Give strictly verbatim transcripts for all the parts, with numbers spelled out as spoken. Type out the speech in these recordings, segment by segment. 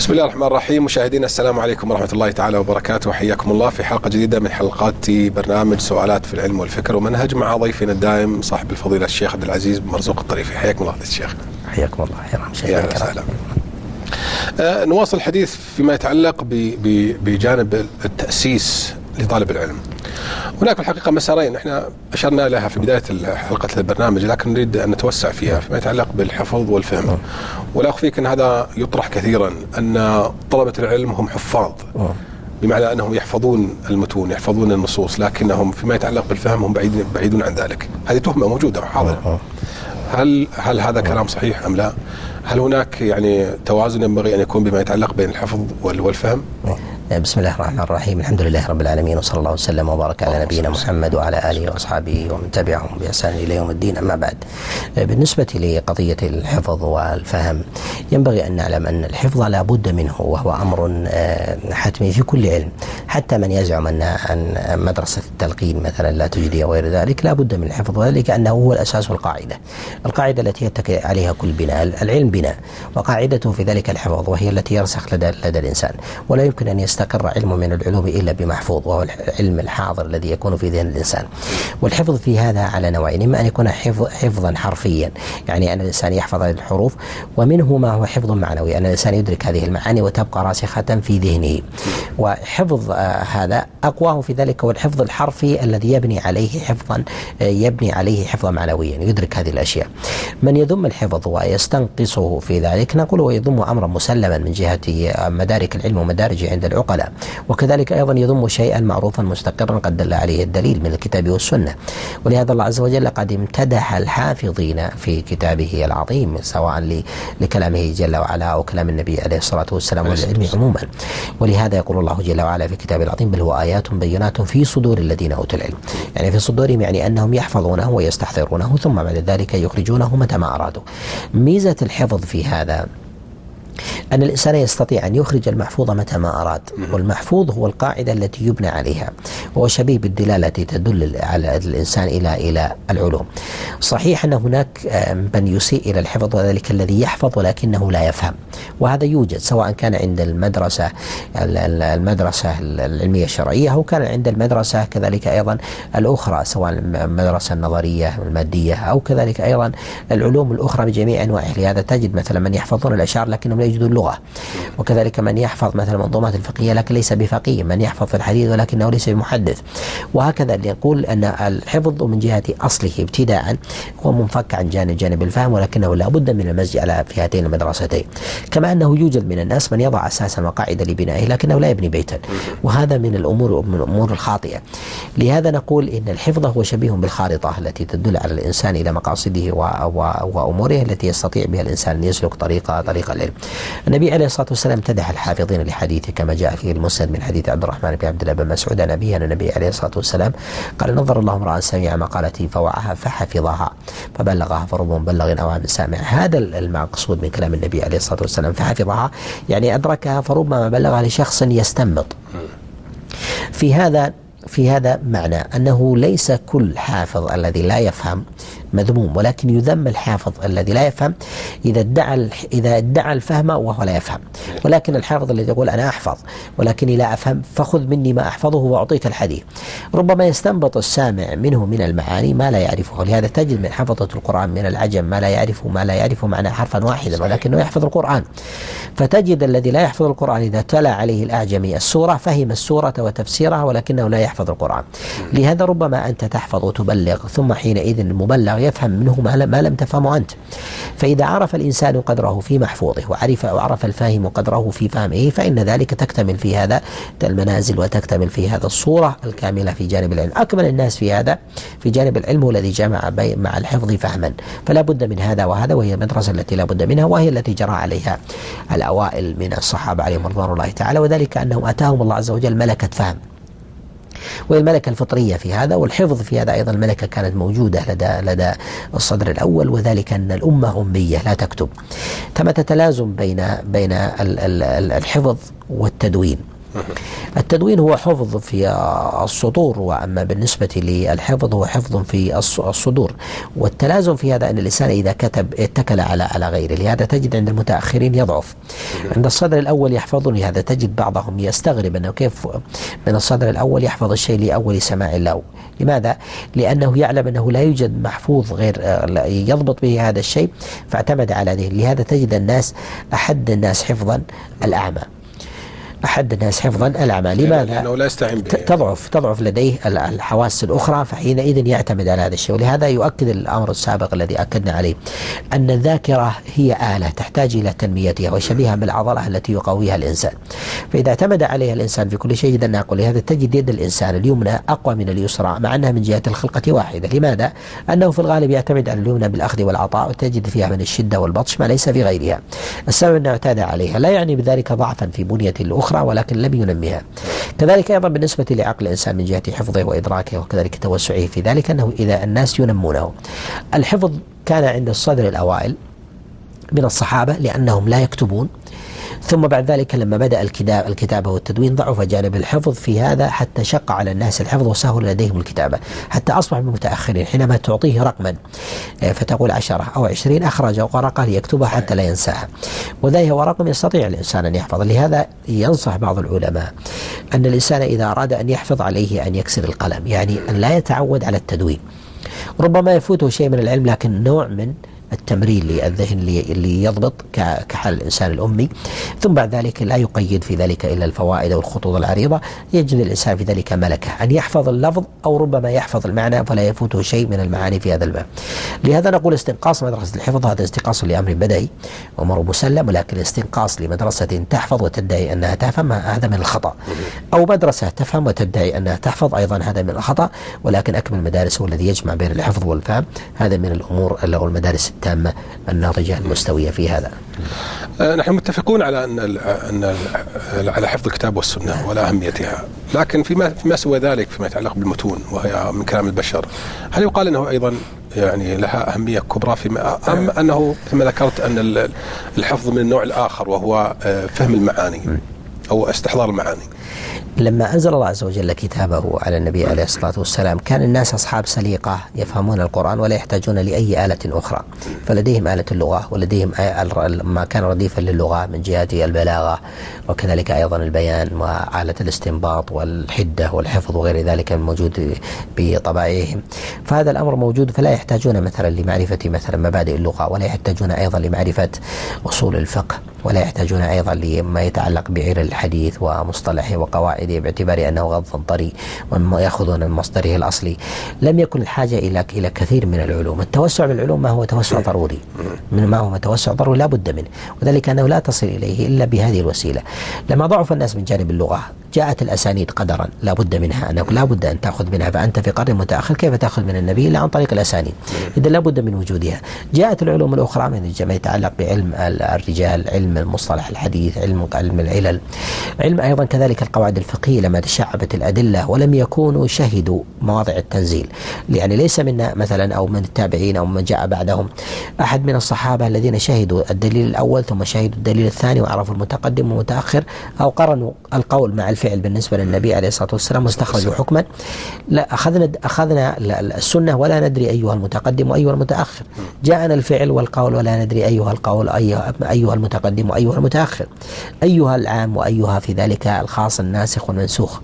بسم الله الرحمن الرحيم. مشاهدينا السلام عليكم ورحمة الله تعالى وبركاته، وحياكم الله في حلقة جديدة من حلقات برنامج سؤالات في العلم والفكر ومنهج، مع ضيفنا الدائم صاحب الفضيلة الشيخ عبد العزيز بن مرزوق الطريفي. حياكم الله الشيخ. حياكم الله. يا وسهلا. آه نواصل الحديث فيما يتعلق بجانب التأسيس لطالب العلم. هناك في الحقيقة مسارين احنا أشرنا لها في بداية حلقة البرنامج، لكن نريد أن نتوسع فيها فيما يتعلق بالحفظ والفهم. ولا أخفيك أن هذا يطرح كثيرا، أن طلبة العلم هم حفاظ، بمعنى أنهم يحفظون المتون، يحفظون النصوص، لكنهم فيما يتعلق بالفهم هم بعيدون بعيدون عن ذلك. هذه تهمة موجودة وحاضرة. هل هل هذا كلام صحيح أم لا؟ هل هناك يعني توازن ينبغي أن يكون بما يتعلق بين الحفظ والفهم؟ بسم الله الرحمن الرحيم. الحمد لله رب العالمين، وصلى الله وسلم وبارك على نبينا محمد وعلى آله وأصحابه ومن تبعهم بإحسان إلى يوم الدين. أما بعد، بالنسبة لقضية الحفظ والفهم، ينبغي أن نعلم أن الحفظ لا بد منه، وهو أمر حتمي في كل علم. حتى من يزعم أن مدرسة التلقين مثلا لا تجدي وغير ذلك، لا بد من الحفظ، وذلك أنه هو الأساس والقاعدة، القاعدة التي يتكئ عليها كل بناء. العلم بناء، وقاعدته في ذلك الحفظ، وهي التي يرسخ لدى, لدى الإنسان. ولا يمكن أن يستقر علم من العلوم إلا بمحفوظ، وهو العلم الحاضر الذي يكون في ذهن الإنسان. والحفظ في هذا على نوعين: إما أن يكون حفظ حفظا حرفيا، يعني أن الإنسان يحفظ هذه الحروف، ومنه ما هو حفظ معنوي، أن الإنسان يدرك هذه المعاني وتبقى راسخة في ذهنه. وحفظ آه هذا أقواه في ذلك هو الحفظ الحرفي الذي يبني عليه حفظا آه يبني عليه حفظا معنويا، يدرك هذه الأشياء. من يذم الحفظ ويستنقصه في ذلك، نقول هو يذم أمرا مسلما من جهة مدارك العلم ومدارجه عند العقلاء، وكذلك أيضا يضم شيئا معروفا مستقرا قد دل عليه الدليل من الكتاب والسنة. ولهذا الله عز وجل قد امتدح الحافظين في كتابه العظيم، سواء لكلامه جل وعلا أو كلام النبي عليه الصلاة والسلام والعلم عموما. ولهذا يقول الله جل وعلا في كتابه العظيم: بل هو آيات بينات في صدور الذين أوتوا العلم. يعني في صدورهم، يعني أنهم يحفظونه ويستحضرونه، ثم بعد ذلك يخرجونه متى ما أرادوا. ميزة الحفظ في هذا أن الإنسان يستطيع أن يخرج المحفوظ متى ما أراد، والمحفوظ هو القاعدة التي يبنى عليها، وهو شبيه بالدلالة التي تدل على الإنسان إلى إلى العلوم. صحيح أن هناك من يسيء إلى الحفظ، وذلك الذي يحفظ ولكنه لا يفهم، وهذا يوجد سواء كان عند المدرسة المدرسة العلمية الشرعية، أو كان عند المدرسة كذلك أيضا الأخرى، سواء المدرسة النظرية المادية أو كذلك أيضا العلوم الأخرى بجميع أنواعها. لهذا تجد مثلا من يحفظون الأشعار لكنهم لا يجدون اللغة، وكذلك من يحفظ مثلا المنظومات الفقهية لكن ليس بفقيه، من يحفظ في الحديث ولكنه ليس بمحدث، وهكذا. يقول أن الحفظ من جهة أصله ابتداء هو منفك عن جانب جانب الفهم، ولكنه لا بد من المزج على في هاتين المدرستين. كما أنه يوجد من الناس من يضع أساسا وقاعدة لبنائه لكنه لا يبني بيتا، وهذا من الأمور من الأمور الخاطئة. لهذا نقول إن الحفظ هو شبيه بالخارطة التي تدل على الإنسان إلى مقاصده وأموره التي يستطيع بها الإنسان أن يسلك طريق طريق العلم. النبي عليه الصلاة والسلام امتدح الحافظين لحديثه كما جاء في المسند من حديث عبد الرحمن بن عبد الله بن مسعود عن أبيه أن النبي عليه الصلاة والسلام قال: نظر الله امرأ سمع مقالتي فوعاها فحفظها فبلغها فرب مبلغ أو عام سامع. هذا المقصود من كلام النبي عليه الصلاة والسلام، فحفظها يعني أدركها، فربما بلغها لشخص يستنبط. في هذا في هذا معنى أنه ليس كل حافظ الذي لا يفهم مذموم، ولكن يذم الحافظ الذي لا يفهم إذا ادعى إذا ادعى الفهم وهو لا يفهم. ولكن الحافظ الذي يقول أنا أحفظ ولكني لا أفهم فخذ مني ما أحفظه وأعطيك الحديث، ربما يستنبط السامع منه من المعاني ما لا يعرفه. لهذا تجد من حفظة القرآن من العجم ما لا يعرف ما لا يعرف معنى حرفا واحدا ولكنه يحفظ القرآن. فتجد الذي لا يحفظ القرآن إذا تلا عليه الأعجمي السورة فهم السورة وتفسيرها ولكنه لا يحفظ القرآن. لهذا ربما أنت تحفظ وتبلغ، ثم حينئذ المبلغ يفهم منه ما لم تفهمه أنت. فإذا عرف الإنسان قدره في محفوظه وعرف وعرف الفاهم قدره في فهمه، فإن ذلك تكتمل في هذا المنازل وتكتمل في هذا الصورة الكاملة في جانب العلم. أكمل الناس في هذا في جانب العلم الذي جمع مع الحفظ فهما، فلا بد من هذا وهذا، وهي المدرسة التي لا بد منها، وهي التي جرى عليها الأوائل من الصحابة عليهم رضوان الله تعالى، وذلك أنهم أتاهم الله عز وجل ملكة فهم، والملكة الفطرية في هذا. والحفظ في هذا أيضا الملكة كانت موجودة لدى لدى الصدر الأول، وذلك أن الأمة أمية لا تكتب. ثمة تلازم بين بين الحفظ والتدوين. التدوين هو حفظ في السطور، وأما بالنسبة للحفظ هو حفظ في الصدور. والتلازم في هذا أن الإنسان إذا كتب اتكل على على غيره، لهذا تجد عند المتأخرين يضعف. عند الصدر الأول يحفظون، لهذا تجد بعضهم يستغرب أنه كيف من الصدر الأول يحفظ الشيء لأول سماع له. لماذا؟ لأنه يعلم أنه لا يوجد محفوظ غير يضبط به هذا الشيء، فاعتمد على ذلك. لهذا تجد الناس أحد الناس حفظا الأعمى، أحد الناس حفظا الأعمى. لماذا؟ لأنه لا يستعين به، تضعف تضعف لديه الحواس الأخرى، فحينئذ يعتمد على هذا الشيء. ولهذا يؤكد الأمر السابق الذي أكدنا عليه أن الذاكرة هي آلة تحتاج إلى تنميتها، وشبيهة بالعضلة التي يقويها الإنسان. فإذا اعتمد عليها الإنسان في كل شيء جدا نقول، لهذا تجد يد الإنسان اليمنى أقوى من اليسرى، مع أنها من جهة الخلقة واحدة. لماذا؟ أنه في الغالب يعتمد على اليمنى بالأخذ والعطاء، وتجد فيها من الشدة والبطش ما ليس في غيرها. السبب أنه اعتاد عليها، لا يعني بذلك ضعفا في بنية الأخرى، ولكن لم ينميها. كذلك أيضا بالنسبة لعقل الإنسان من جهة حفظه وإدراكه وكذلك توسعه في ذلك، أنه إذا الناس ينمونه. الحفظ كان عند الصدر الأوائل من الصحابة لأنهم لا يكتبون، ثم بعد ذلك لما بدأ الكتابة والتدوين ضعف جانب الحفظ في هذا، حتى شق على الناس الحفظ وسهل لديهم الكتابة، حتى أصبح من المتأخرين حينما تعطيه رقما فتقول عشرة أو عشرين أخرج ورقة ليكتبها حتى لا ينساها، وذلك هو رقم يستطيع الإنسان أن يحفظ. لهذا ينصح بعض العلماء أن الإنسان إذا أراد أن يحفظ عليه أن يكسر القلم، يعني أن لا يتعود على التدوين. ربما يفوته شيء من العلم، لكن نوع من التمرين للذهن اللي يضبط كحال الإنسان الأمي. ثم بعد ذلك لا يقيد في ذلك إلا الفوائد والخطوط العريضة، يجد الإنسان في ذلك ملكة أن يحفظ اللفظ أو ربما يحفظ المعنى، فلا يفوته شيء من المعاني في هذا الباب. لهذا نقول استنقاص مدرسة الحفظ هذا استنقاص لأمر بديهي وأمر مسلم، ولكن استنقاص لمدرسة تحفظ وتدعي أنها تفهم هذا من الخطأ، أو مدرسة تفهم وتدعي أنها تحفظ أيضا هذا من الخطأ. ولكن أكمل المدارس هو الذي يجمع بين الحفظ والفهم، هذا من الأمور أو المدارس التامة الناضجة المستوية في هذا. نحن متفقون على أن أن على حفظ الكتاب والسنة ولا أهميتها، لكن فيما فيما سوى ذلك فيما يتعلق بالمتون وهي من كلام البشر، هل يقال أنه أيضا يعني لها أهمية كبرى فيما أم أنه كما ذكرت أن الحفظ من النوع الآخر وهو فهم المعاني أو استحضار المعاني؟ لما أنزل الله عز وجل كتابه على النبي عليه الصلاة والسلام كان الناس أصحاب سليقة يفهمون القرآن ولا يحتاجون لأي آلة أخرى، فلديهم آلة اللغة ولديهم ما كان رديفا للغة من جهة البلاغة وكذلك أيضا البيان وآلة الاستنباط والحدة والحفظ وغير ذلك موجود بطبائعهم. فهذا الأمر موجود، فلا يحتاجون مثلا لمعرفة مثلا مبادئ اللغة، ولا يحتاجون أيضا لمعرفة أصول الفقه، ولا يحتاجون أيضا لما يتعلق بعلم الحديث ومصطلحه وقواعده باعتبار أنه غض طري ويأخذون من مصدره الأصلي. لم يكن الحاجة إلى إلى كثير من العلوم. التوسع بالعلوم ما هو توسع ضروري، من ما هو توسع ضروري لا بد منه، وذلك أنه لا تصل إليه إلا بهذه الوسيلة. لما ضعف الناس من جانب اللغة جاءت الأسانيد قدرا لا بد منها، أنك لا بد أن تأخذ منها، فأنت في قرن متأخر كيف تأخذ من النبي إلا عن طريق الأسانيد؟ إذا لا بد من وجودها. جاءت العلوم الأخرى من ما يتعلق بعلم الرجال، علم المصطلح الحديث، علم علم العلل، علم أيضا كذلك القواعد الفقهية. لما تشعبت الأدلة ولم يكونوا شهدوا مواضع التنزيل، يعني ليس منا مثلا أو من التابعين أو من جاء بعدهم أحد من الصحابة الذين شهدوا الدليل الأول ثم شهدوا الدليل الثاني وعرفوا المتقدم والمتأخر، أو قرنوا القول مع الفعل بالنسبة للنبي عليه الصلاة والسلام واستخرجوا حكما. لا، أخذنا أخذنا السنة ولا ندري أيها المتقدم وأيها المتأخر، جاءنا الفعل والقول ولا ندري أيها القول أيها, أيها المتقدم وأيها المتأخر، أيها العام وأيها في ذلك الخاص الناسخ والمنسوخ.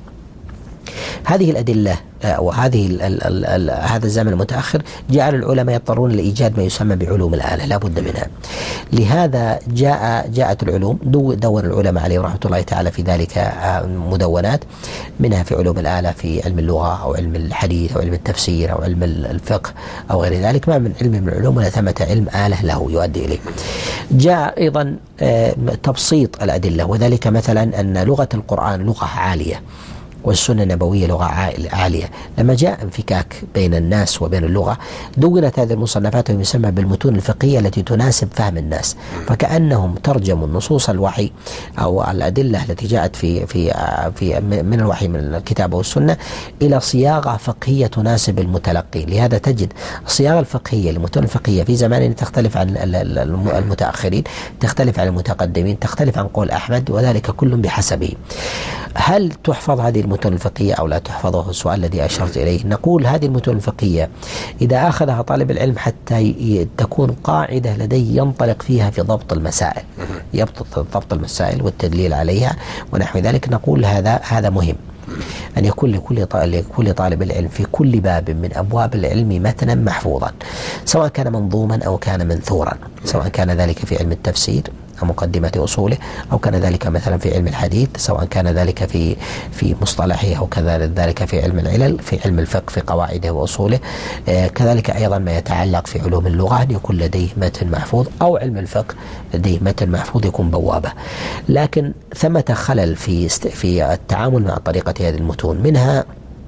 هذه الأدلة وهذه ال ال ال هذا الزمن المتأخر جعل العلماء يضطرون لإيجاد ما يسمى بعلوم الآلة لا بد منها. لهذا جاء جاءت العلوم، دون العلماء عليه رحمة الله تعالى في ذلك مدونات، منها في علوم الآلة في علم اللغة أو علم الحديث أو علم التفسير أو علم الفقه أو غير ذلك، ما من علم من العلوم ولا ثمة علم آلة له يؤدي إليه. جاء أيضا تبسيط الأدلة، وذلك مثلا أن لغة القرآن لغة عالية والسنة النبوية لغة عالية. لما جاء انفكاك بين الناس وبين اللغة دونت هذه المصنفات وما يسمى بالمتون الفقهية التي تناسب فهم الناس، فكأنهم ترجموا النصوص الوحي أو الأدلة التي جاءت في في في من الوحي من الكتاب والسنة إلى صياغة فقهية تناسب المتلقي. لهذا تجد الصياغة الفقهية للمتون الفقهية في زماننا تختلف عن المتأخرين، تختلف عن المتقدمين، تختلف عن قول أحمد، وذلك كل بحسبه. هل تحفظ هذه المتون الفقهية أو لا تحفظ؟ هو السؤال الذي أشرت إليه. نقول هذه المتون الفقهية إذا أخذها طالب العلم حتى تكون قاعدة لديه ينطلق فيها في ضبط المسائل، يضبط ضبط المسائل والتدليل عليها ونحو ذلك، نقول هذا هذا مهم أن يكون لكل لكل طالب العلم في كل باب من أبواب العلم متنا محفوظا، سواء كان منظوما أو كان منثورا، سواء كان ذلك في علم التفسير مقدمة أصوله، أو كان ذلك مثلا في علم الحديث، سواء كان ذلك في في مصطلحه، أو كذلك ذلك في علم العلل، في علم الفقه في قواعده وأصوله. آه كذلك أيضا ما يتعلق في علوم اللغة يكون لديه متن محفوظ، أو علم الفقه لديه متن محفوظ يكون بوابة. لكن ثمة خلل في في التعامل مع طريقة هذه المتون، منها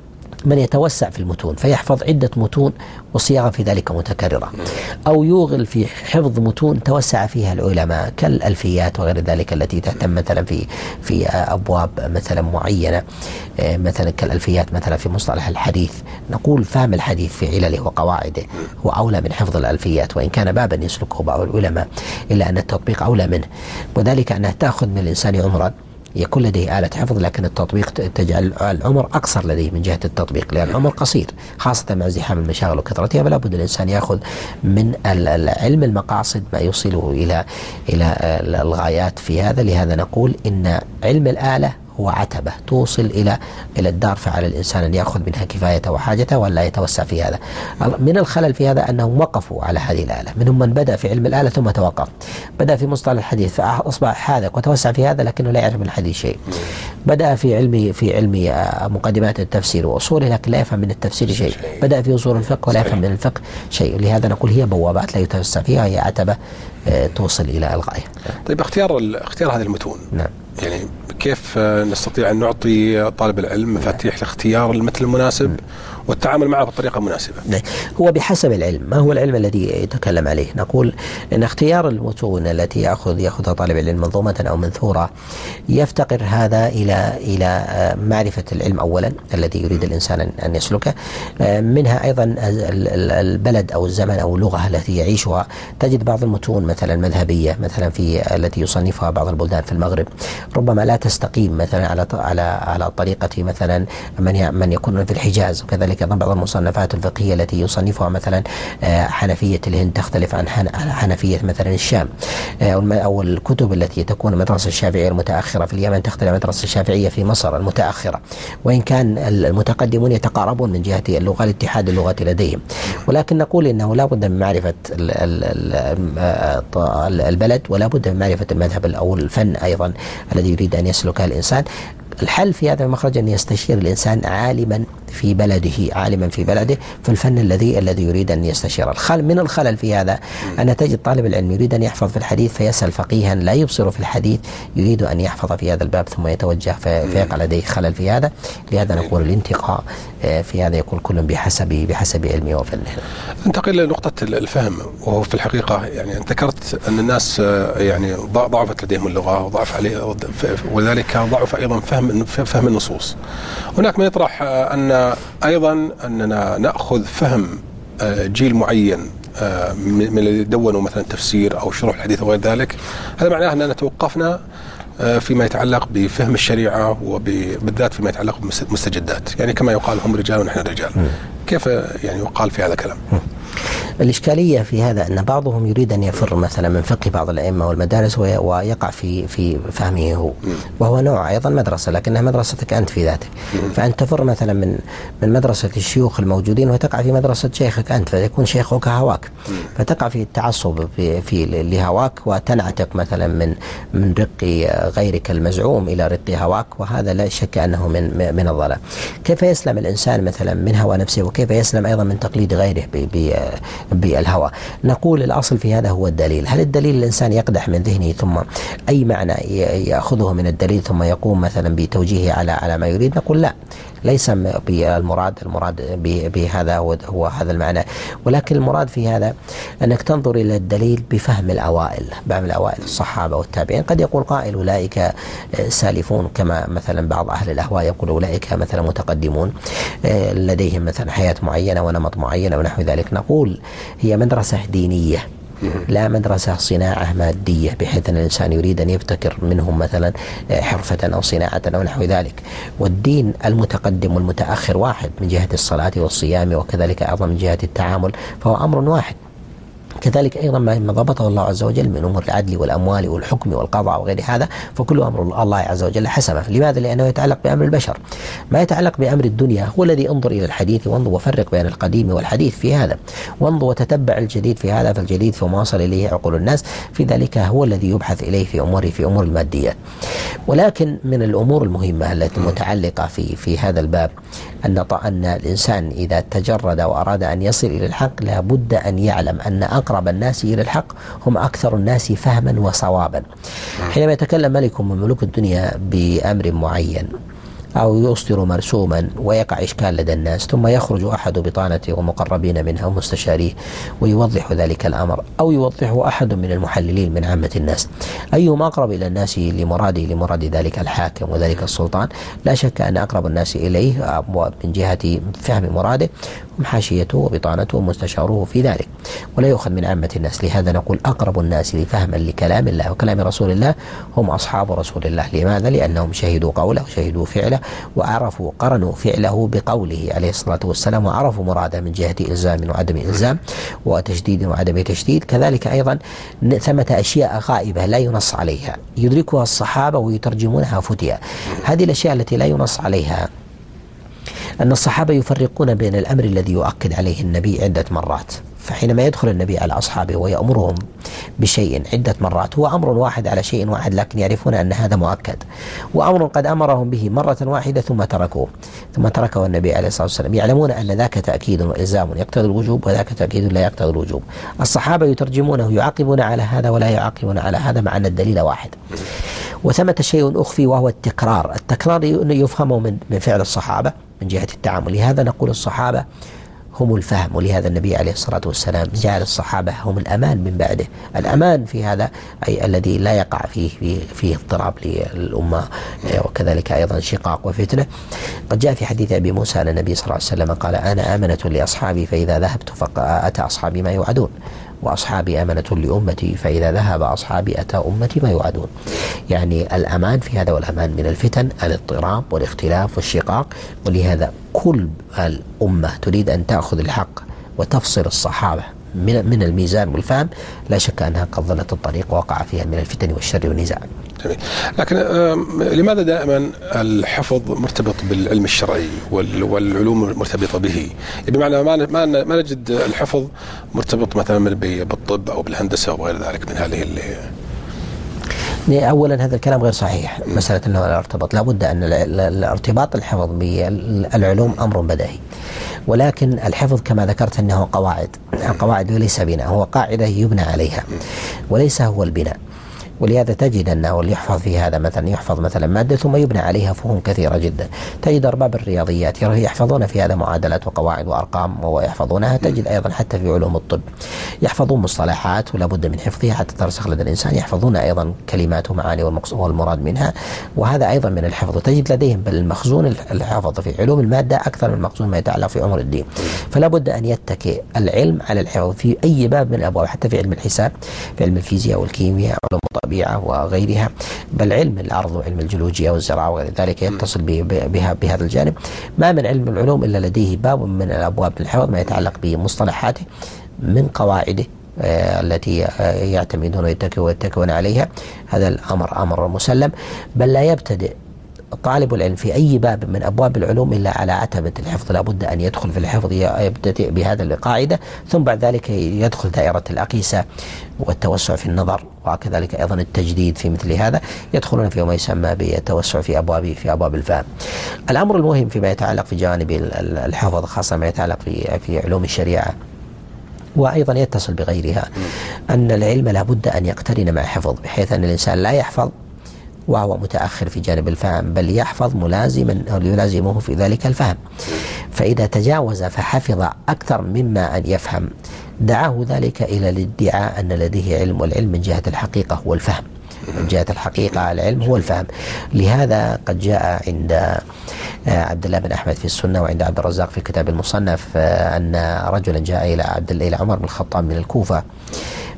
من يتوسع في المتون فيحفظ عدة متون وصياغة في ذلك متكررة، أو يوغل في حفظ متون توسع فيها العلماء كالألفيات وغير ذلك التي تهتم مثلا في في أبواب مثلا معينة، مثلا كالألفيات مثلا في مصطلح الحديث. نقول فهم الحديث في علله وقواعده هو أولى من حفظ الألفيات، وإن كان بابا يسلكه بعض العلماء إلا أن التطبيق أولى منه، وذلك أنها تأخذ من الإنسان عمرا يكون لديه آلة حفظ، لكن التطبيق تجعل العمر أقصر لديه من جهة التطبيق، لأن العمر قصير خاصة مع ازدحام المشاغل وكثرتها، فلا بد الإنسان يأخذ من العلم المقاصد ما يوصله إلى إلى الغايات في هذا. لهذا نقول إن علم الآلة هو عتبة توصل إلى إلى الدار، فعلى الإنسان أن يأخذ منها كفايته وحاجته ولا يتوسع في هذا. من الخلل في هذا أنهم وقفوا على هذه الآلة، منهم من بدأ في علم الآلة ثم توقف، بدأ في مصطلح الحديث فأصبح حاذق وتوسع في هذا لكنه لا يعرف من الحديث شيء، بدأ في علم في علم مقدمات التفسير وأصوله لكن لا يفهم من التفسير شيء، بدأ في أصول الفقه ولا يفهم من الفقه شيء. لهذا نقول هي بوابات لا يتوسع فيها، هي عتبة توصل إلى الغاية. طيب اختيار اختيار هذه المتون، نعم، يعني كيف نستطيع أن نعطي طالب العلم مفاتيح لاختيار المثل المناسب والتعامل معه بطريقة مناسبة؟ هو بحسب العلم، ما هو العلم الذي يتكلم عليه؟ نقول أن اختيار المتون التي يأخذ يأخذها طالب العلم منظومة أو منثورة يفتقر هذا إلى إلى معرفة العلم أولا الذي يريد الإنسان أن يسلكه، منها أيضا البلد أو الزمن أو اللغة التي يعيشها. تجد بعض المتون مثلا مذهبية مثلا في التي يصنفها بعض البلدان في المغرب ربما لا تستقيم مثلا على على على طريقة مثلا من من يكون في الحجاز، وكذلك بعض المصنفات الفقهية التي يصنفها مثلا حنفية الهند تختلف عن حنفية مثلا الشام، أو الكتب التي تكون مدرسة الشافعية المتأخرة في اليمن تختلف عن مدرسة الشافعية في مصر المتأخرة، وإن كان المتقدمون يتقاربون من جهة اللغة لاتحاد اللغة لديهم. ولكن نقول إنه لا بد من معرفة البلد ولا بد من معرفة المذهب أو الفن أيضا الذي يريد أن يسلكها الإنسان. الحل في هذا المخرج أن يستشير الإنسان عالما في بلده عالما في بلده في الفن الذي الذي يريد أن يستشير. الخل من الخلل في هذا أن تجد طالب العلم يريد أن يحفظ في الحديث فيسأل فقيها لا يبصر في الحديث يريد أن يحفظ في هذا الباب ثم يتوجه فيقع لديه خلل في هذا. لهذا نقول الانتقاء في هذا يكون كل بحسب بحسب علمه وفنه. انتقل لنقطة الفهم، وهو في الحقيقة يعني أنت ذكرت أن الناس يعني ضعفت لديهم اللغة وضعف عليه، وذلك ضعف أيضا فهم فهم النصوص. هناك من يطرح أن أيضا أننا نأخذ فهم جيل معين من الذي دونوا مثلا تفسير أو شروح الحديث وغير ذلك، هذا معناه أننا توقفنا فيما يتعلق بفهم الشريعة وبالذات فيما يتعلق بالمستجدات، يعني كما يقال هم رجال ونحن رجال. كيف يعني يقال في هذا الكلام؟ الإشكالية في هذا أن بعضهم يريد أن يفر مثلا من فقه بعض الأئمة والمدارس ويقع في في فهمه هو، وهو نوع أيضا مدرسة لكنها مدرستك أنت في ذاتك. فأنت تفر مثلا من من مدرسة الشيوخ الموجودين وتقع في مدرسة شيخك أنت، فيكون شيخك هواك، فتقع في التعصب في في لهواك وتنعتق مثلا من من رق غيرك المزعوم إلى رق هواك، وهذا لا شك أنه من من الضلال. كيف يسلم الإنسان مثلا من هوى نفسه، وكيف يسلم أيضا من تقليد غيره ب بالهوى؟ نقول الأصل في هذا هو الدليل. هل الدليل الإنسان يقدح من ذهنه ثم أي معنى يأخذه من الدليل ثم يقوم مثلا بتوجيهه على على ما يريد؟ نقول لا، ليس بالمراد المراد بهذا هو هذا المعنى، ولكن المراد في هذا أنك تنظر إلى الدليل بفهم الأوائل، بفهم الأوائل الصحابة والتابعين. قد يقول قائل أولئك سالفون، كما مثلا بعض أهل الأهواء يقول أولئك مثلا متقدمون لديهم مثلا حياة معينة ونمط معين ونحو ذلك. نقول هي مدرسة دينية لا مدرسة صناعة مادية بحيث أن الإنسان يريد أن يبتكر منهم مثلا حرفة أو صناعة أو نحو ذلك. والدين المتقدم والمتأخر واحد من جهة الصلاة والصيام، وكذلك أيضا من جهة التعامل فهو أمر واحد. كذلك أيضا ما ضبطه الله عز وجل من أمور العدل والأموال والحكم والقضاء وغير هذا فكل أمر الله عز وجل حسمه. لماذا؟ لأنه يتعلق بأمر البشر. ما يتعلق بأمر الدنيا هو الذي انظر إلى الحديث وانظر وفرق بين القديم والحديث في هذا، وانظر وتتبع الجديد في هذا، فالجديد فما وصل إليه عقول الناس في ذلك هو الذي يبحث إليه في أمور في أمور الماديات. ولكن من الأمور المهمة التي متعلقة في في هذا الباب أن أن الإنسان إذا تجرد وأراد أن يصل إلى الحق لا بد أن يعلم أن أقرب الناس إلى الحق هم أكثر الناس فهما وصوابا. حينما يتكلم ملك من ملوك الدنيا بأمر معين أو يصدر مرسوما ويقع إشكال لدى الناس ثم يخرج أحد بطانته ومقربين منها ومستشاريه ويوضح ذلك الأمر، أو يوضحه أحد من المحللين من عامة الناس، أيهم أقرب إلى الناس لمراده لمراد ذلك الحاكم وذلك السلطان، لا شك أن أقرب الناس إليه من جهة فهم مراده هم حاشيته وبطانته ومستشاره في ذلك، ولا يؤخذ من عامة الناس. لهذا نقول أقرب الناس لفهما لكلام الله وكلام رسول الله هم أصحاب رسول الله. لماذا؟ لأنهم شهدوا قوله وشهدوا فعله وعرفوا قرنوا فعله بقوله عليه الصلاة والسلام، وعرفوا مراده من جهة إلزام وعدم إلزام وتشديد وعدم تشديد. كذلك أيضا ثمة أشياء غائبة لا ينص عليها يدركها الصحابة ويترجمونها فتيا. هذه الأشياء التي لا ينص عليها أن الصحابة يفرقون بين الأمر الذي يؤكد عليه النبي عدة مرات، فحينما يدخل النبي على أصحابه ويأمرهم بشيء عدة مرات هو أمر واحد على شيء واحد، لكن يعرفون أن هذا مؤكد، وأمر قد أمرهم به مرة واحدة ثم تركوه ثم تركه النبي عليه الصلاة والسلام، يعلمون أن ذاك تأكيد وإلزام يقتضي الوجوب وذاك تأكيد لا يقتضي الوجوب. الصحابة يترجمونه يعاقبون على هذا ولا يعاقبون على هذا مع أن الدليل واحد. وثمة شيء أخفي وهو التكرار. التكرار يفهم من من فعل الصحابة من جهة التعامل. لهذا نقول الصحابة هم الفهم، ولهذا النبي عليه الصلاة والسلام جعل الصحابة هم الأمان من بعده. الأمان في هذا أي الذي لا يقع فيه فيه, فيه اضطراب للأمة وكذلك أيضا شقاق وفتنة. قد جاء في حديث أبي موسى أن النبي صلى الله عليه وسلم قال أنا آمنة لأصحابي فإذا ذهبت فأتى أصحابي ما يوعدون، وأصحابي أمنة لأمتي فإذا ذهب أصحابي أتى أمتي ما يوعدون. يعني الأمان في هذا، والأمان من الفتن الاضطراب والاختلاف والشقاق. ولهذا كل الأمة تريد أن تأخذ الحق وتفصل الصحابة من من الميزان والفهم، لا شك أنها قد ضلت الطريق ووقع فيها من الفتن والشر والنزاع. جميل. لكن لماذا دائما الحفظ مرتبط بالعلم الشرعي والعلوم مرتبطة به؟ بمعنى ما ما ما نجد الحفظ مرتبط مثلا بالطب أو بالهندسة وغير ذلك من هذه اللي أولا هذا الكلام غير صحيح. مسألة أنه الارتباط لابد أن الارتباط الحفظ بالعلوم أمر بديهي، ولكن الحفظ كما ذكرت أنه قواعد، القواعد وليس بناء، هو قاعدة يبنى عليها وليس هو البناء. ولهذا تجد أنه اللي يحفظ في هذا مثلا يحفظ مثلا مادة ثم يبنى عليها فهوم كثيرة جدا. تجد أرباب الرياضيات يحفظون في هذا معادلات وقواعد وأرقام ويحفظونها. تجد أيضا حتى في علوم الطب يحفظون مصطلحات ولا بد من حفظها حتى ترسخ لدى الإنسان، يحفظون أيضا كلمات ومعاني والمراد منها، وهذا أيضا من الحفظ. تجد لديهم بل المخزون الحفظ في علوم المادة أكثر من مخزون ما يتعلق في أمور الدين. فلا بد أن يتكئ العلم على الحفظ في أي باب من الأبواب، حتى في علم الحساب، في علم الفيزياء والكيمياء، علوم الطبيعة وغيرها، بل علم الأرض وعلم الجيولوجيا والزراعة وغير ذلك يتصل بها بهذا الجانب. ما من علم العلوم إلا لديه باب من الأبواب الحفظ ما يتعلق بمصطلحاته من قواعده التي يعتمدون ويتكون عليها. هذا الأمر أمر مسلم، بل لا يبتدئ طالب العلم في أي باب من أبواب العلوم إلا على عتبة الحفظ. لابد أن يدخل في الحفظ يبتدئ بهذا القاعدة، ثم بعد ذلك يدخل دائرة الأقيسة والتوسع في النظر، وكذلك أيضا التجديد في مثل هذا، يدخلون في ما يسمى بالتوسع في أبواب في أبواب الفهم. الأمر المهم فيما يتعلق في جانب الحفظ خاصة ما يتعلق في في علوم الشريعة وأيضا يتصل بغيرها، أن العلم لابد أن يقترن مع حفظ، بحيث أن الإنسان لا يحفظ وهو متأخر في جانب الفهم، بل يحفظ ملازما أو يلازمه في ذلك الفهم. فإذا تجاوز فحفظ أكثر مما أن يفهم دعاه ذلك إلى الادعاء أن لديه علم، والعلم من جهة الحقيقة هو الفهم، من جهة الحقيقة العلم هو الفهم. لهذا قد جاء عند عبد الله بن أحمد في السنة وعند عبد الرزاق في كتاب المصنف أن رجلا جاء إلى عبد إلى عمر بن الخطاب من الكوفة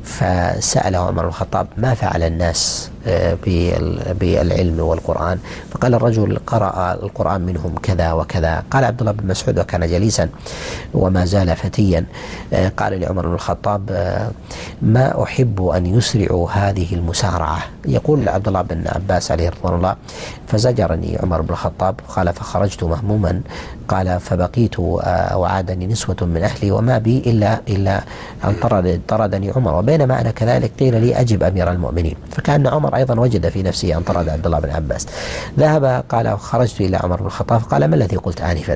فسأله عمر بن الخطاب ما فعل الناس بالعلم والقرآن؟ فقال الرجل قرأ القرآن منهم كذا وكذا. قال عبد الله بن مسعود وكان جليسا وما زال فتيا قال لعمر بن الخطاب ما أحب أن يسرعوا هذه المسارعة. يقول عبد الله بن عباس عليه رضوان الله فزجرني عمر بن الخطاب قال فخرجت مهموما قال فبقيت وعادني نسوة من أهلي وما بي إلا إلا أن طرد طردني عمر وبينما أنا كذلك قيل لي أجب أمير المؤمنين. فكان عمر أيضا وجد في نفسه أن طرد عبد الله بن عباس. ذهب قال خرجت إلى عمر بن الخطاب قال ما الذي قلت آنفا؟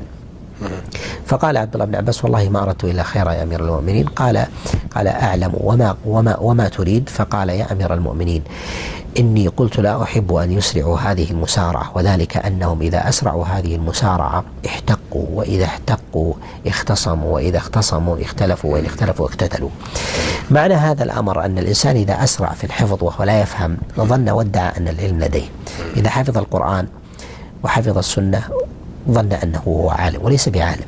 فقال عبد الله بن عباس والله ما أردت إلا خير يا أمير المؤمنين. قال قال أعلم وما وما وما تريد؟ فقال يا أمير المؤمنين إني قلت لا أحب أن يسرعوا هذه المسارعة وذلك أنهم إذا أسرعوا هذه المسارعة احتقوا وإذا احتقوا اختصموا وإذا اختصموا اختلفوا وإذا اختلفوا اقتتلوا. معنى هذا الأمر أن الإنسان إذا أسرع في الحفظ وهو لا يفهم ظن وادعى أن العلم لديه. إذا حفظ القرآن وحفظ السنة ظن أنه هو عالم وليس بعالم.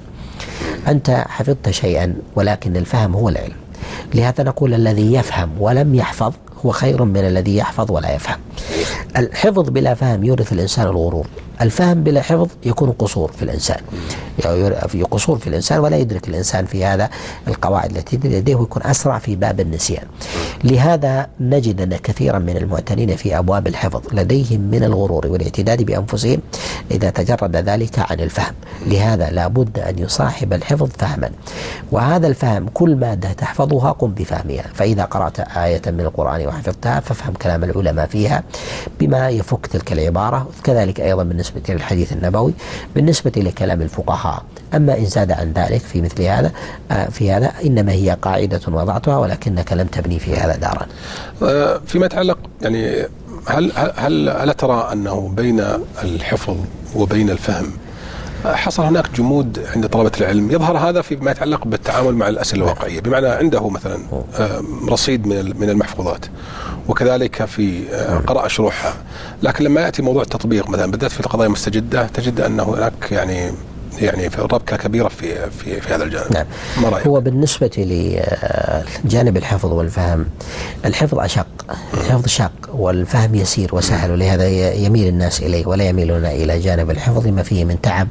أنت حفظت شيئا ولكن الفهم هو العلم. لهذا نقول الذي يفهم ولم يحفظ هو خير من الذي يحفظ ولا يفهم. الحفظ بلا فهم يورث الإنسان الغرور، الفهم بلا حفظ يكون قصور في الإنسان، يعني قصور في الإنسان ولا يدرك الإنسان في هذا القواعد التي لديه ويكون أسرع في باب النسيان. لهذا نجد أن كثيرا من المعتنين في أبواب الحفظ لديهم من الغرور والاعتداد بأنفسهم إذا تجرد ذلك عن الفهم. لهذا لا بد أن يصاحب الحفظ فهما، وهذا الفهم كل مادة تحفظها قم بفهمها. فإذا قرأت آية من القرآن وحفظتها فافهم كلام العلماء فيها بما يفك تلك العبارة. كذلك أيضا بالنسبة للحديث النبوي بالنسبة لكلام الفقهاء. أما إن زاد عن ذلك في مثل هذا في هذا إنما هي قاعدة وضعتها ولكنك لم تبني في هذا دارا. فيما يتعلق يعني هل هل هل ترى أنه بين الحفظ وبين الفهم حصل هناك جمود عند طلبة العلم؟ يظهر هذا فيما يتعلق بالتعامل مع الأسئلة الواقعية، بمعنى عنده مثلا رصيد من من المحفوظات وكذلك في قراءة شروحها، لكن لما يأتي موضوع التطبيق مثلا بالذات في القضايا المستجدة تجد أنه هناك يعني يعني في ربكة كبيرة في في في هذا الجانب. نعم. هو بالنسبة لجانب الحفظ والفهم، الحفظ أشق، الحفظ شاق والفهم يسير وسهل، ولهذا يميل الناس إليه ولا يميلون إلى جانب الحفظ ما فيه من تعب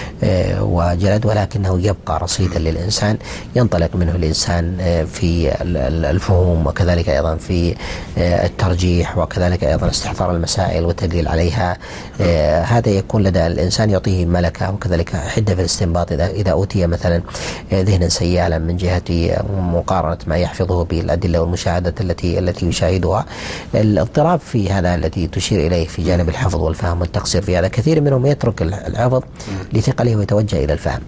وجلد، ولكنه يبقى رصيدا للإنسان ينطلق منه الإنسان في الفهوم وكذلك أيضا في الترجيح وكذلك أيضا استحضار المسائل والتدليل عليها. هذا يكون لدى الإنسان يعطيه ملكة وكذلك حدة في الاستنباط إذا إذا أوتي مثلا ذهنا سيالا من جهة مقارنة ما يحفظه بالأدلة والمشاهدة التي التي يشاهدها. الاضطراب في هذا الذي تشير إليه في جانب الحفظ والفهم والتقصير في هذا، كثير منهم يترك الحفظ لثقله ويتوجه إلى الفهم،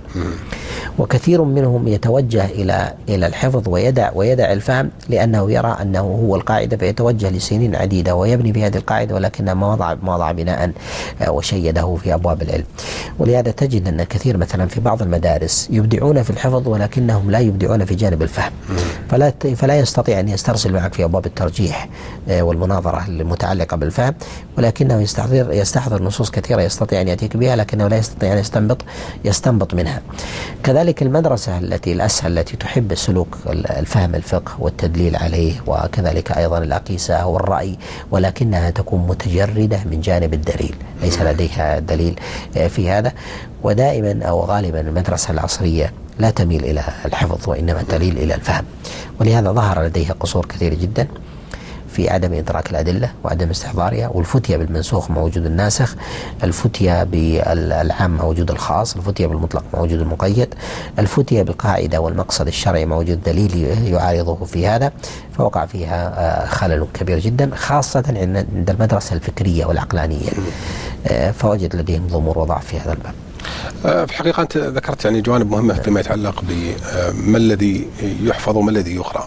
وكثير منهم يتوجه إلى إلى الحفظ ويدع ويدع الفهم لأنه يرى أنه هو القاعدة فيتوجه لسنين عديدة ويبني بهذه القاعدة ولكنه ما وضع ما وضع بناء وشيده في أبواب العلم. ولهذا تجد أن كثير مثلا في بعض المدارس يبدعون في الحفظ ولكنهم لا يبدعون في جانب الفهم، فلا فلا يستطيع أن يسترسل معك في أبواب الترجيح والمناظرة المتعلقة بالفهم، ولكنه يستحضر يستحضر نصوص كثيرة يستطيع أن يأتيك بها لكنه لا يستطيع أن يستنبط يستنبط منها. كذلك المدرسة التي الأسهل التي تحب السلوك الفهم الفقه والتدليل عليه وكذلك أيضا الأقيسة والرأي، ولكنها تكون متجردة من جانب الدليل، ليس لديها دليل في هذا. ودائما أو غالبا المدرسة العصرية لا تميل إلى الحفظ وإنما تميل إلى الفهم، ولهذا ظهر لديها قصور كثيرة جدا في عدم إدراك الأدلة وعدم استحضارها، والفتية بالمنسوخ مع وجود الناسخ، الفتية بالعام مع وجود الخاص، الفتية بالمطلق مع وجود المقيد، الفتية بالقاعدة والمقصد الشرعي مع وجود دليل يعارضه في هذا، فوقع فيها خلل كبير جدا خاصة عند المدرسة الفكرية والعقلانية، فوجد لديهم ضمور وضعف في هذا الباب. في الحقيقة أنت ذكرت يعني جوانب مهمة فيما يتعلق بما الذي يحفظ وما الذي يقرأ.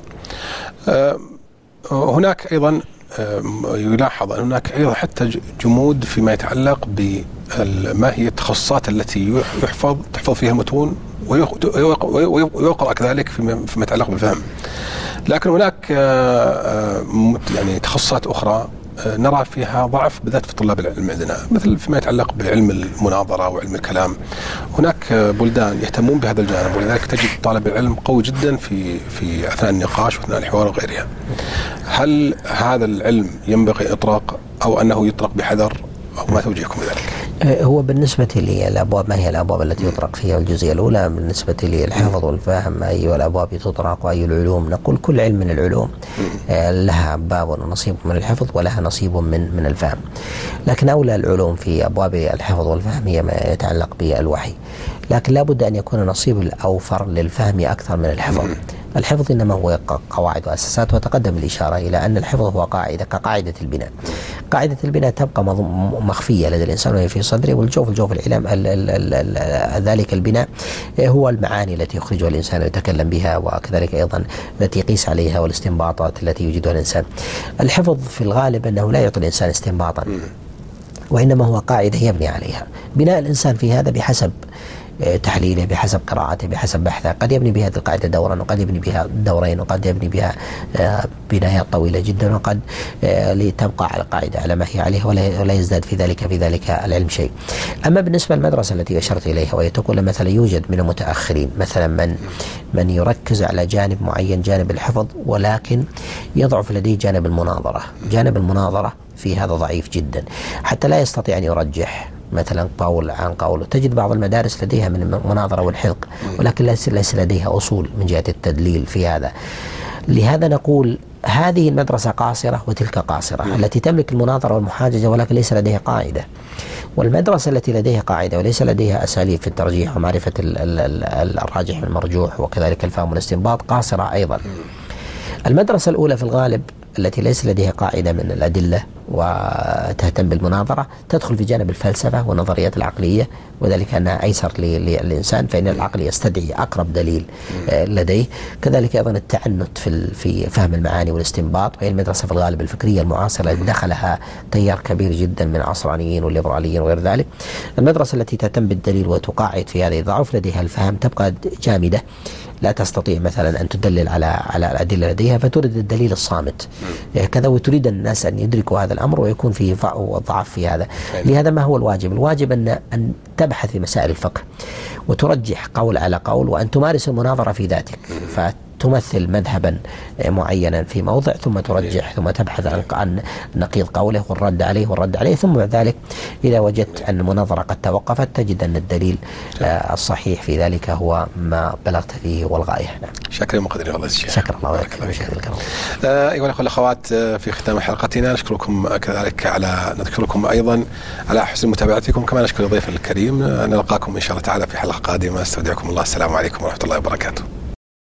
هناك أيضا يلاحظ أن هناك أيضا حتى جمود فيما يتعلق بما هي التخصصات التي يحفظ تحفظ فيها متون ويقرأ كذلك فيما يتعلق بالفهم، لكن هناك يعني تخصصات أخرى نرى فيها ضعف بالذات في طلاب العلم عندنا، مثل فيما يتعلق بعلم المناظرة وعلم الكلام. هناك بلدان يهتمون بهذا الجانب، ولذلك تجد طالب العلم قوي جدا في في أثناء النقاش وأثناء الحوار وغيرها. هل هذا العلم ينبغي إطراق أو أنه يطرق بحذر، أو ما توجيهكم بذلك؟ هو بالنسبة لي الأبواب، ما هي الأبواب التي يطرق فيها؟ الجزئية الأولى بالنسبة لي الحفظ والفهم، أي الأبواب تطرق وأي العلوم؟ نقول كل علم من العلوم لها باب ونصيب من الحفظ ولها نصيب من من الفهم، لكن أولى العلوم في أبواب الحفظ والفهم هي ما يتعلق بالوحي، لكن لا بد أن يكون نصيب الأوفر للفهم أكثر من الحفظ. الحفظ إنما هو قواعد وأساسات، وتقدم الإشارة إلى أن الحفظ هو قاعدة كقاعدة البناء. قاعدة البناء تبقى مخفية لدى الإنسان وهي في صدره، والجوف الجوف العلم ذلك البناء هو المعاني التي يخرجها الإنسان ويتكلم بها، وكذلك أيضا التي يقيس عليها والاستنباطات التي يوجدها الإنسان. الحفظ في الغالب أنه لا يعطي الإنسان استنباطا، وإنما هو قاعدة يبني عليها. بناء الإنسان في هذا بحسب تحليله، بحسب قراءته، بحسب بحثه، قد يبني بهذه القاعدة دورا، وقد يبني بها دورين، وقد يبني بها بنايات طويلة جدا، وقد لتبقى على القاعدة على ما هي عليه ولا يزداد في ذلك في ذلك العلم شيء. أما بالنسبة للمدرسة التي أشرت إليها، وهي تقول مثلا يوجد من المتأخرين مثلا من من يركز على جانب معين، جانب الحفظ، ولكن يضعف لديه جانب المناظرة. جانب المناظرة في هذا ضعيف جدا، حتى لا يستطيع أن يرجح مثلا قول عن قول. تجد بعض المدارس لديها من المناظرة والحلق، ولكن ليس لديها أصول من جهة التدليل في هذا. لهذا نقول هذه المدرسة قاصرة وتلك قاصرة، التي تملك المناظرة والمحاججة ولكن ليس لديها قاعدة. والمدرسة التي لديها قاعدة وليس لديها أساليب في الترجيح ومعرفة الراجح والمرجوح وكذلك الفهم والاستنباط قاصرة أيضا. المدرسة الأولى في الغالب التي ليس لديها قاعدة من الأدلة وتهتم بالمناظرة تدخل في جانب الفلسفة والنظريات العقلية، وذلك أنها أيسر للإنسان، فإن العقل يستدعي أقرب دليل لديه. كذلك أيضا التعنت في في فهم المعاني والاستنباط، وهي المدرسة في الغالب الفكرية المعاصرة التي دخلها تيار كبير جدا من العصرانيين والليبراليين وغير ذلك. المدرسة التي تهتم بالدليل وتقاعد في هذه ضعف لديها الفهم تبقى جامدة، لا تستطيع مثلا أن تدلل على على الأدلة لديها، فتريد الدليل الصامت كذا، وتريد الناس أن يدركوا هذا الأمر ويكون فيه ضعف في هذا. لهذا ما هو الواجب؟ الواجب أن أن تبحث في مسائل الفقه وترجح قول على قول، وأن تمارس المناظرة في ذاتك، فتمثل مذهبا معينا في موضع ثم ترجح، ثم تبحث عن عن نقيض قوله والرد عليه والرد عليه، ثم بعد ذلك إذا وجدت أن المناظرة قد توقفت تجد أن الدليل الصحيح في ذلك هو ما بلغت فيه والغاية. نعم. شكرا مقدرين والله الشيخ. شكرا الله لك. أيها الأخوة والأخوات، في ختام حلقتنا نشكركم كذلك على نذكركم أيضا على حسن متابعتكم، كما نشكر ضيفنا الكريم. نلقاكم إن شاء الله تعالى في حلقة قادمة. استودعكم الله، السلام عليكم ورحمة الله وبركاته.